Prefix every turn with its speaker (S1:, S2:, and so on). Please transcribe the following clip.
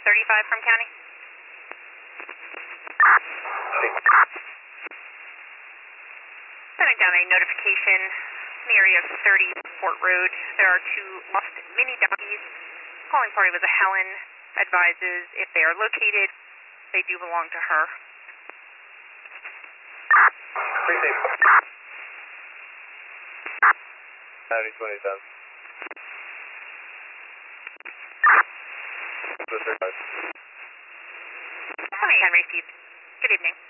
S1: 35 from county. Sending down a notification in the area of 30 Fort Road. There are two lost mini doggies. Calling party was a Helen. Advises if they are located, they do belong to her.
S2: Precinct. 9027.
S1: Henry received. Good evening.